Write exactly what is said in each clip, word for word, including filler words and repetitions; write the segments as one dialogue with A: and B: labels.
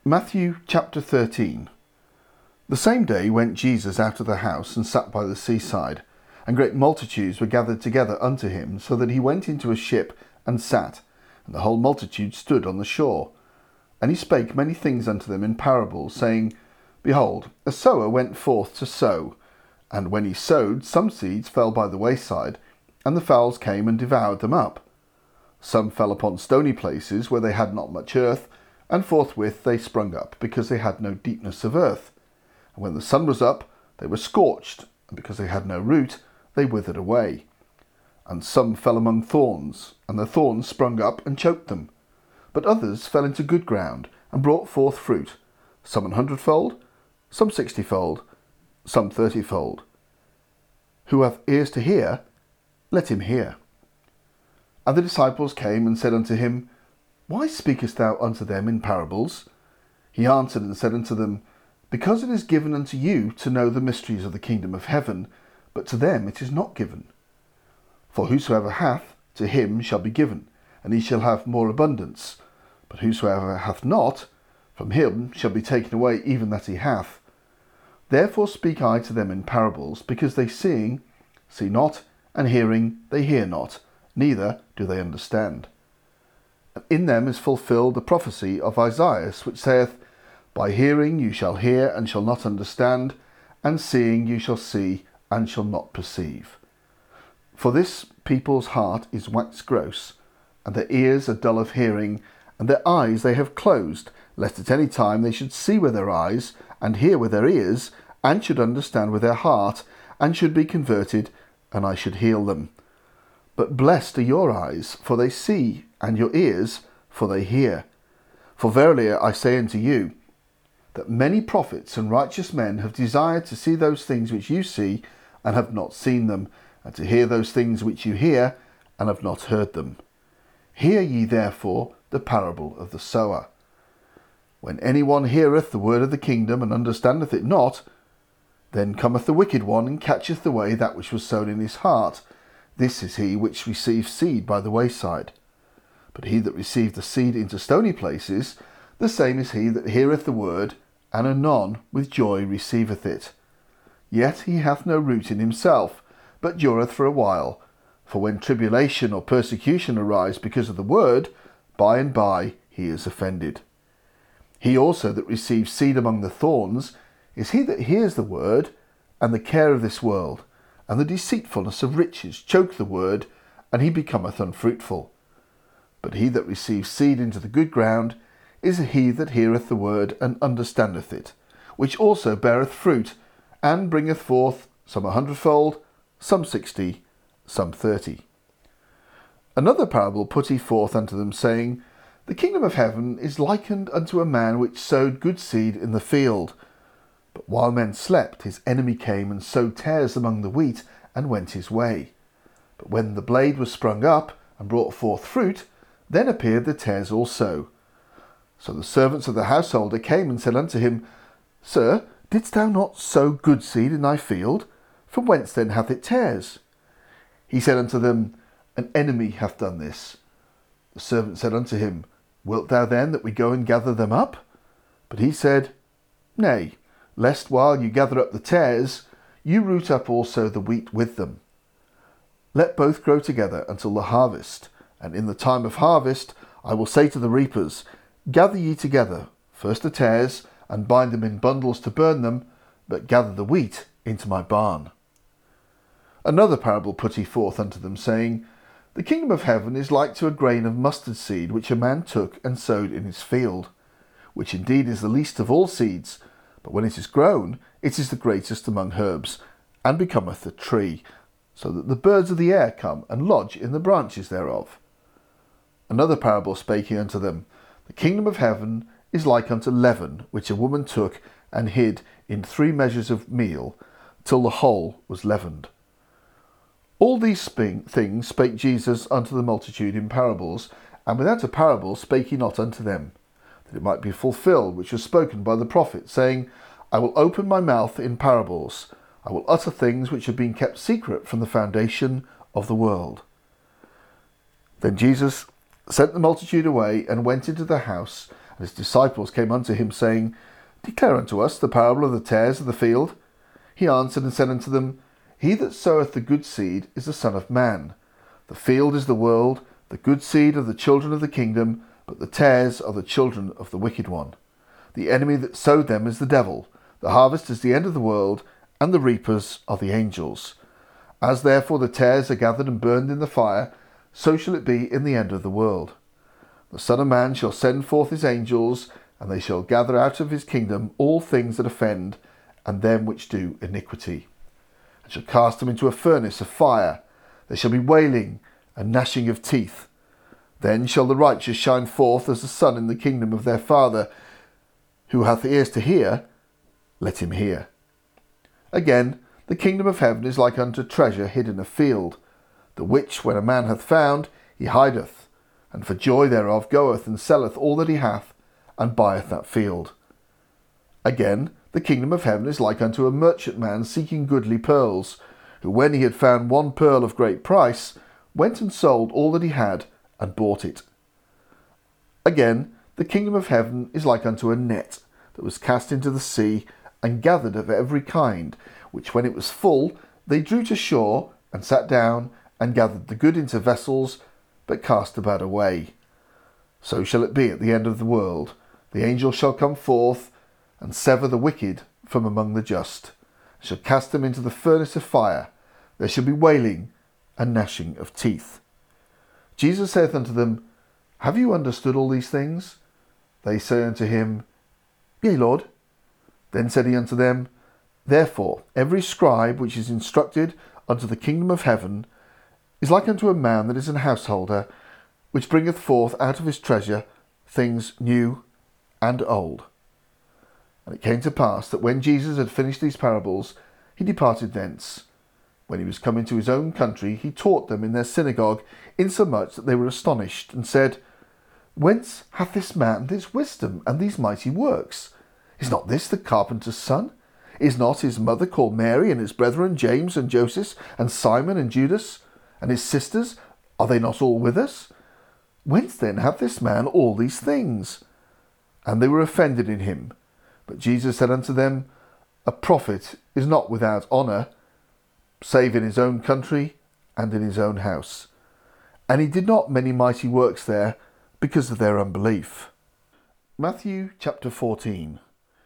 A: Matthew chapter thirteen. The same day went Jesus out of the house and sat by the seaside, and great multitudes were gathered together unto him, so that he went into a ship and sat, and the whole multitude stood on the shore. And he spake many things unto them in parables, saying, Behold, a sower went forth to sow, and when he sowed, some seeds fell by the wayside, and the fowls came and devoured them up. Some fell upon stony places, where they had not much earth, and forthwith they sprung up, because they had no deepness of earth. And when the sun was up, they were scorched, and because they had no root, they withered away. And some fell among thorns, and the thorns sprung up and choked them. But others fell into good ground, and brought forth fruit, some an hundredfold, some sixtyfold, some thirtyfold. Who hath ears to hear, let him hear. And the disciples came and said unto him, Why speakest thou unto them in parables? He answered and said unto them, Because it is given unto you to know the mysteries of the kingdom of heaven, but to them it is not given. For whosoever hath, to him shall be given, and he shall have more abundance. But whosoever hath not, from him shall be taken away even that he hath. Therefore speak I to them in parables, because they seeing, see not, and hearing, they hear not, neither do they understand. And in them is fulfilled the prophecy of Isaiah, which saith, By hearing you shall hear, and shall not understand, and seeing you shall see, and shall not perceive. For this people's heart is waxed gross, and their ears are dull of hearing, and their eyes they have closed, lest at any time they should see with their eyes, and hear with their ears, and should understand with their heart, and should be converted, and I should heal them. But blessed are your eyes, for they see, and your ears, for they hear. For verily I say unto you, that many prophets and righteous men have desired to see those things which you see, and have not seen them, and to hear those things which you hear, and have not heard them. Hear ye therefore the parable of the sower. When any one heareth the word of the kingdom, and understandeth it not, then cometh the wicked one, and catcheth away that which was sown in his heart. This is he which received seed by the wayside. But he that received the seed into stony places, the same is he that heareth the word, and anon with joy receiveth it. Yet he hath no root in himself, but dureth for a while. For when tribulation or persecution arise because of the word, by and by he is offended. He also that receives seed among the thorns is he that hears the word, and the care of this world, and the deceitfulness of riches choke the word, and he becometh unfruitful. But he that receives seed into the good ground is he that heareth the word, and understandeth it, which also beareth fruit, and bringeth forth some a hundredfold, some sixty, some thirty. Another parable put he forth unto them, saying, The kingdom of heaven is likened unto a man which sowed good seed in the field. But while men slept, his enemy came and sowed tares among the wheat, and went his way. But when the blade was sprung up, and brought forth fruit, then appeared the tares also. So the servants of the householder came and said unto him, Sir, didst thou not sow good seed in thy field? From whence then hath it tares? He said unto them, An enemy hath done this. The servant said unto him, Wilt thou then that we go and gather them up? But he said, Nay, lest while you gather up the tares, you root up also the wheat with them. Let both grow together until the harvest, and in the time of harvest I will say to the reapers, Gather ye together, first the tares, and bind them in bundles to burn them, but gather the wheat into my barn. Another parable put he forth unto them, saying, The kingdom of heaven is like to a grain of mustard seed, which a man took and sowed in his field, which indeed is the least of all seeds, but when it is grown, it is the greatest among herbs, and becometh a tree, so that the birds of the air come and lodge in the branches thereof. Another parable spake he unto them, The kingdom of heaven is like unto leaven, which a woman took and hid in three measures of meal, till the whole was leavened. All these things spake Jesus unto the multitude in parables, and without a parable spake he not unto them, that it might be fulfilled which was spoken by the prophet, saying, I will open my mouth in parables, I will utter things which have been kept secret from the foundation of the world. Then Jesus sent the multitude away, and went into the house, And his disciples came unto him, saying, Declare unto us the parable of the tares of the field. He answered and said unto them, He that soweth the good seed is the Son of Man. The field is the world, the good seed are the children of the kingdom, but the tares are the children of the wicked one. The enemy that sowed them is the devil. The harvest is the end of the world, and the reapers are the angels. As therefore the tares are gathered and burned in the fire, so shall it be in the end of the world. The Son of Man shall send forth his angels, and they shall gather out of his kingdom all things that offend, and them which do iniquity, and shall cast them into a furnace of fire. There shall be wailing and gnashing of teeth. Then shall the righteous shine forth as the sun in the kingdom of their Father. Who hath ears to hear, let him hear. Again, the kingdom of heaven is like unto treasure hid in a field, the which when a man hath found, he hideth, and for joy thereof goeth and selleth all that he hath, and buyeth that field. Again, the kingdom of heaven is like unto a merchantman seeking goodly pearls, who when he had found one pearl of great price, went and sold all that he had, and bought it. Again, the kingdom of heaven is like unto a net that was cast into the sea, and gathered of every kind, which when it was full, they drew to shore, and sat down, and gathered the good into vessels, but cast the bad away. So shall it be at the end of the world. The angel shall come forth, and sever the wicked from among the just, and shall cast them into the furnace of fire. There shall be wailing and gnashing of teeth. Jesus saith unto them, Have you understood all these things? They say unto him, Yea, Lord. Then said he unto them, Therefore every scribe which is instructed unto the kingdom of heaven is like unto a man that is an householder, which bringeth forth out of his treasure things new and old. And it came to pass that when Jesus had finished these parables, he departed thence. When he was come into his own country, he taught them in their synagogue, insomuch that they were astonished, and said, Whence hath this man this wisdom and these mighty works? Is not this the carpenter's son? Is not his mother called Mary, and his brethren James and Joseph, and Simon and Judas? And his sisters, are they not all with us? Whence then hath this man all these things? And they were offended in him. But Jesus said unto them, A prophet is not without honour, save in his own country and in his own house. And he did not many mighty works there, because of their unbelief. Matthew chapter fourteen.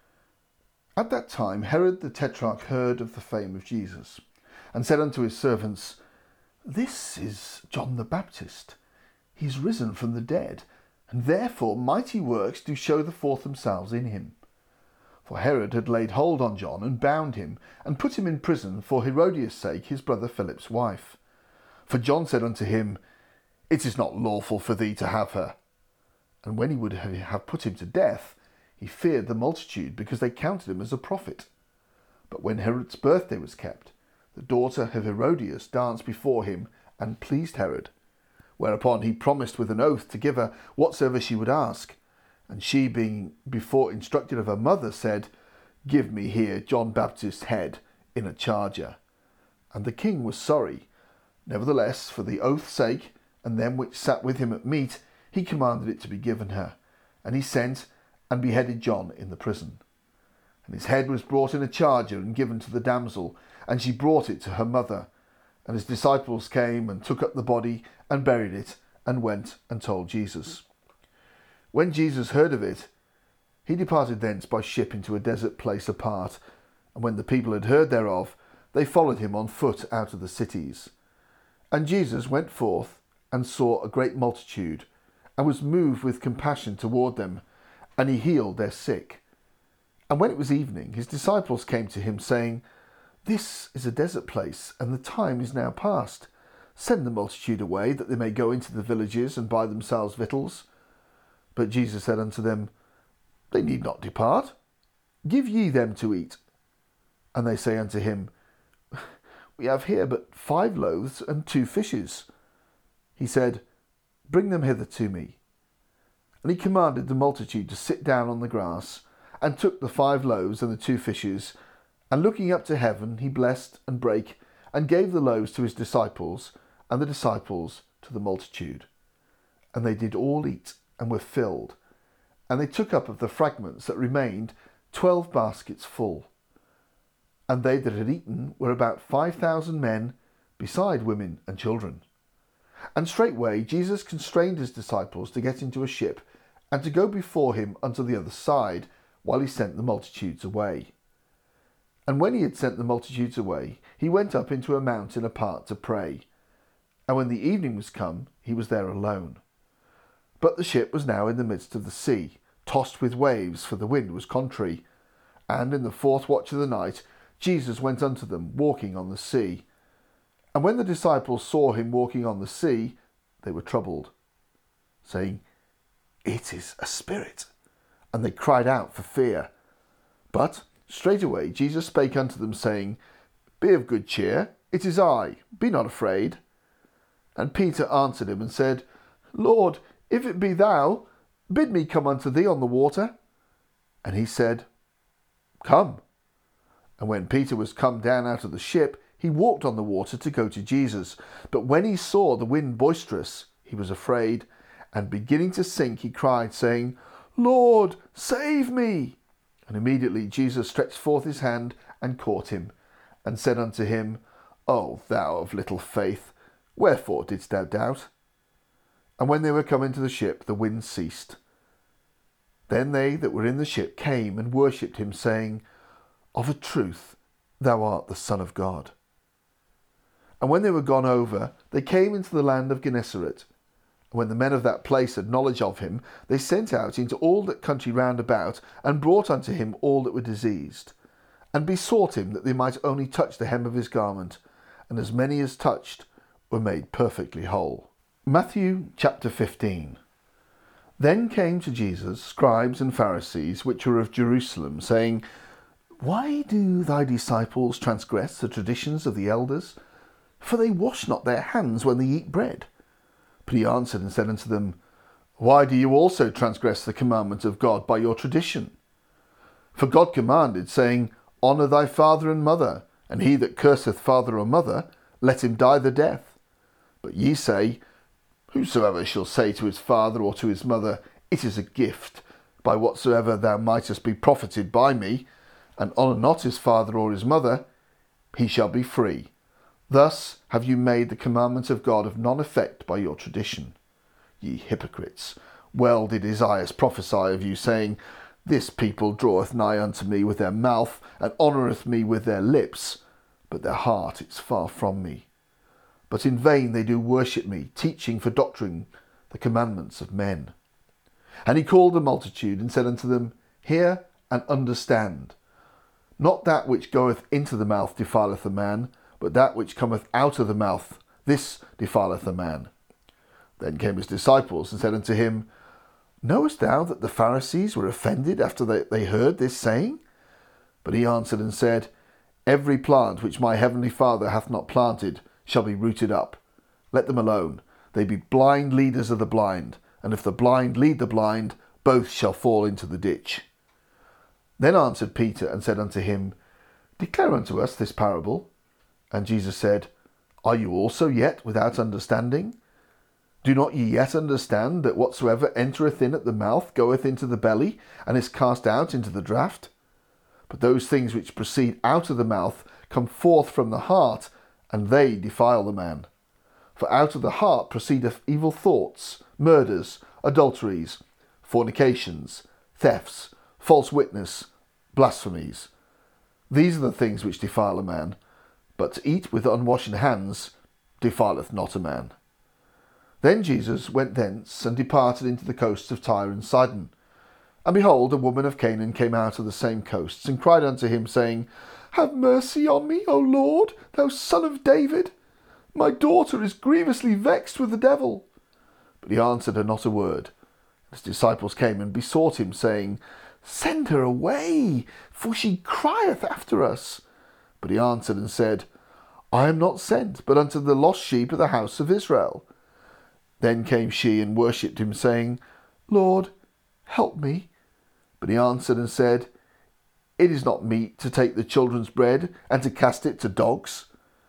A: At that time Herod the Tetrarch heard of the fame of Jesus, and said unto his servants, This is John the Baptist. He is risen from the dead, and therefore mighty works do show the forth themselves in him. For Herod had laid hold on John, and bound him, and put him in prison for Herodias' sake, his brother Philip's wife. For John said unto him, It is not lawful for thee to have her. And when he would have put him to death, he feared the multitude, because they counted him as a prophet. But when Herod's birthday was kept, the daughter of Herodias danced before him, and pleased Herod. Whereupon he promised with an oath to give her whatsoever she would ask. And she, being before instructed of her mother, said, Give me here John Baptist's head in a charger. And the king was sorry. Nevertheless, for the oath's sake, and them which sat with him at meat, he commanded it to be given her. And he sent and beheaded John in the prison. And his head was brought in a charger and given to the damsel, and she brought it to her mother. And his disciples came and took up the body and buried it, and went and told Jesus. When Jesus heard of it, he departed thence by ship into a desert place apart. And when the people had heard thereof, they followed him on foot out of the cities. And Jesus went forth and saw a great multitude, and was moved with compassion toward them, and he healed their sick. And when it was evening, his disciples came to him, saying, This is a desert place, and the time is now past. Send the multitude away, that they may go into the villages and buy themselves victuals. But Jesus said unto them, They need not depart. Give ye them to eat. And they say unto him, We have here but five loaves and two fishes. He said, Bring them hither to me. And he commanded the multitude to sit down on the grass, and took the five loaves and the two fishes, and looking up to heaven, he blessed and brake, and gave the loaves to his disciples, and the disciples to the multitude. And they did all eat, and were filled. And they took up of the fragments that remained twelve baskets full. And they that had eaten were about five thousand men, beside women and children. And straightway Jesus constrained his disciples to get into a ship, and to go before him unto the other side, while he sent the multitudes away. And when he had sent the multitudes away, he went up into a mountain apart to pray. And when the evening was come, he was there alone. But the ship was now in the midst of the sea, tossed with waves, for the wind was contrary. And in the fourth watch of the night, Jesus went unto them, walking on the sea. And when the disciples saw him walking on the sea, they were troubled, saying, It is a spirit. And they cried out for fear. But straightway Jesus spake unto them, saying, Be of good cheer, it is I, be not afraid. And Peter answered him and said, Lord, if it be thou, bid me come unto thee on the water. And he said, Come. And when Peter was come down out of the ship, he walked on the water to go to Jesus. But when he saw the wind boisterous, he was afraid, and beginning to sink, he cried, saying, Lord, save me. And immediately Jesus stretched forth his hand and caught him, and said unto him, O thou of little faith, wherefore didst thou doubt? And when they were come into the ship, the wind ceased. Then they that were in the ship came and worshipped him, saying, Of a truth, thou art the Son of God. And when they were gone over, they came into the land of Gennesaret. And when the men of that place had knowledge of him, they sent out into all that country round about, and brought unto him all that were diseased, and besought him that they might only touch the hem of his garment, and as many as touched were made perfectly whole. Matthew chapter fifteen. Then came to Jesus scribes and Pharisees, which were of Jerusalem, saying, Why do thy disciples transgress the traditions of the elders? For they wash not their hands when they eat bread. But he answered and said unto them, Why do you also transgress the commandment of God by your tradition? For God commanded, saying, Honour thy father and mother, and he that curseth father or mother, let him die the death. But ye say, Whosoever shall say to his father or to his mother, It is a gift, by whatsoever thou mightest be profited by me, and honour not his father or his mother, he shall be free. Thus have you made the commandment of God of none effect by your tradition. Ye hypocrites, well did Isaiah prophesy of you, saying, This people draweth nigh unto me with their mouth, and honoureth me with their lips, but their heart is far from me. But in vain they do worship me, teaching for doctrine the commandments of men. And he called the multitude, and said unto them, Hear and understand. Not that which goeth into the mouth defileth a man, but that which cometh out of the mouth, this defileth a man. Then came his disciples, and said unto him, Knowest thou that the Pharisees were offended after they, they heard this saying? But he answered and said, Every plant which my heavenly Father hath not planted shall be rooted up. Let them alone. They be blind leaders of the blind, and if the blind lead the blind, both shall fall into the ditch. Then answered Peter and said unto him, Declare unto us this parable. And Jesus said, Are you also yet without understanding? Do not ye yet understand that whatsoever entereth in at the mouth goeth into the belly, and is cast out into the draught? But those things which proceed out of the mouth come forth from the heart, and they defile the man. For out of the heart proceedeth evil thoughts, murders, adulteries, fornications, thefts, false witness, blasphemies. These are the things which defile a man, but to eat with unwashen hands defileth not a man. Then Jesus went thence, and departed into the coasts of Tyre and Sidon. And behold, a woman of Canaan came out of the same coasts, and cried unto him, saying, Have mercy on me, O Lord, thou Son of David. My daughter is grievously vexed with the devil. But he answered her not a word. His disciples came and besought him, saying, Send her away, for she crieth after us. But he answered and said, I am not sent, but unto the lost sheep of the house of Israel. Then came she and worshipped him, saying, Lord, help me. But he answered and said, It is not meet to take the children's bread, and to cast it to dogs.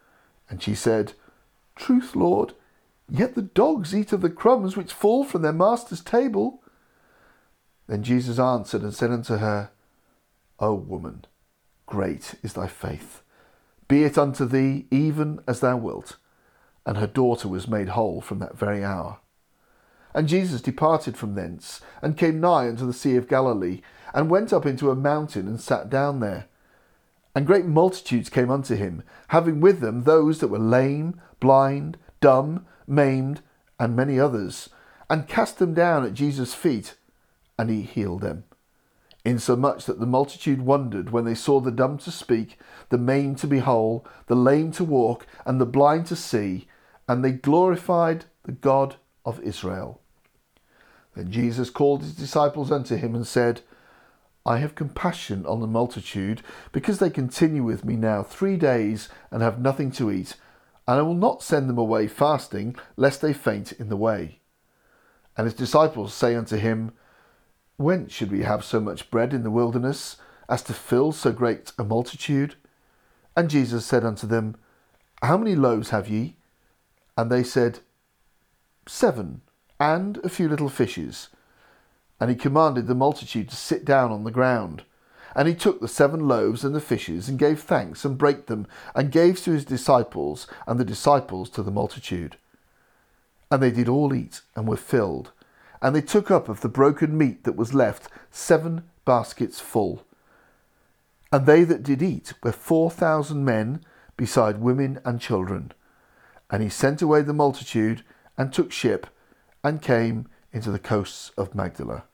A: And she said, Truth, Lord, yet the dogs eat of the crumbs which fall from their master's table. Then Jesus answered and said unto her, O woman, great is thy faith. Be it unto thee even as thou wilt. And her daughter was made whole from that very hour. And Jesus departed from thence, and came nigh unto the sea of Galilee, and went up into a mountain, and sat down there. And great multitudes came unto him, having with them those that were lame, blind, dumb, maimed, and many others, and cast them down at Jesus' feet, and he healed them. Insomuch that the multitude wondered when they saw the dumb to speak, the maimed to be whole, the lame to walk, and the blind to see, and they glorified the God of Israel. Then Jesus called his disciples unto him, and said, I have compassion on the multitude, because they continue with me now three days, and have nothing to eat, and I will not send them away fasting, lest they faint in the way. And his disciples say unto him, Whence should we have so much bread in the wilderness, as to fill so great a multitude? And Jesus said unto them, How many loaves have ye? And they said, Seven, and a few little fishes. And he commanded the multitude to sit down on the ground. And he took the seven loaves and the fishes, and gave thanks, and brake them, and gave to his disciples, and the disciples to the multitude. And they did all eat, and were filled. And they took up of the broken meat that was left seven baskets full. And they that did eat were four thousand men, beside women and children. And he sent away the multitude, and took ship, and came into the coasts of Magdala.